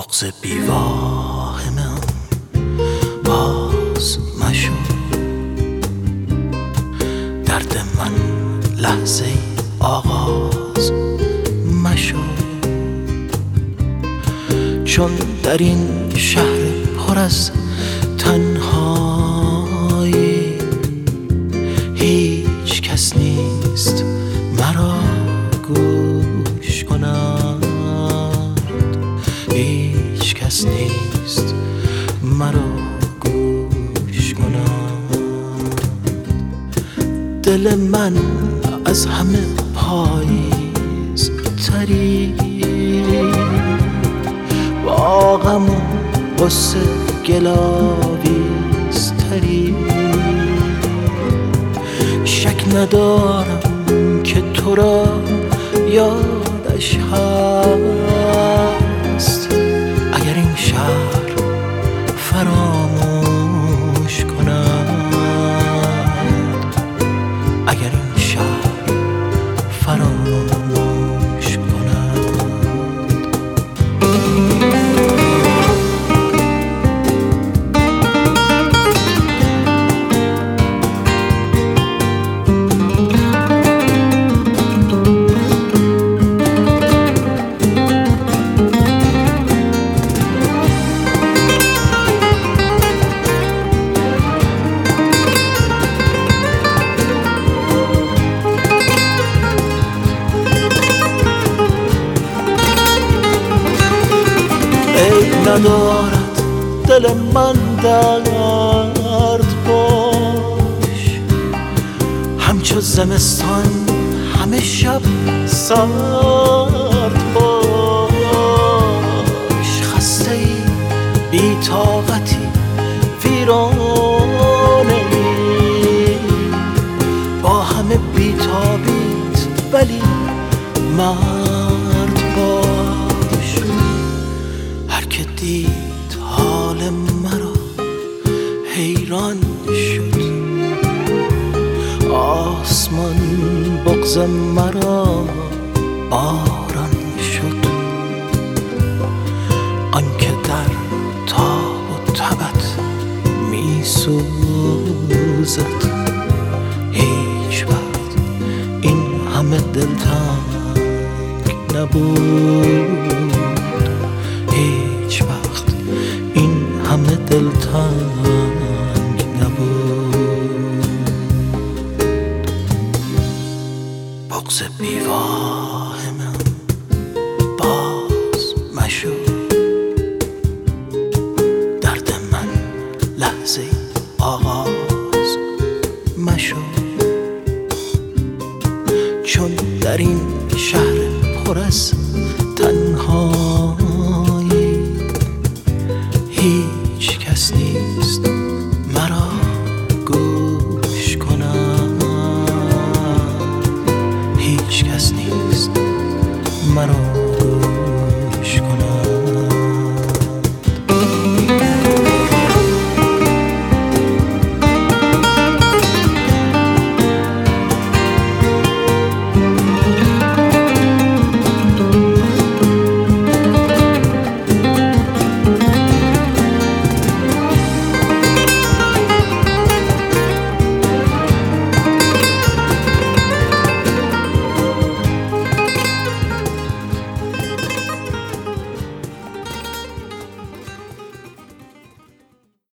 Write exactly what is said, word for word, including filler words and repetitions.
بغض بیواهمم باز مشو، درد من لحظه آغاز مشو، چون در این شهر پر از تنهایی هیچ کس نیست مرا گوش کند، هیچ کس نیست مرا گوش کند. دل من از همه پاییز تری، با غم و غصه گلاویز تری، شک ندارم که تو را یادش هست، اگر این شهر فراموش کند، اگر این شهر فراموش کند. ندارد دل من درد باش، همچو زمستان همه شب سرد باش، خسته ای بی طاقتی ویرانه ای، با همه بی تابیت ولی مرد باش. هر که دید حال مرا حیران شد، آسمان بغض مرا باران شد، آنکه در تاب و تبت می سوزد، هیچ وقت این همه دلتنگ نبود، هیچ وقت این همه دلتنگ نبود. بغض بیواهمم باز مشو، درد من لحظه آغاز مشو، چون در این شهر پر از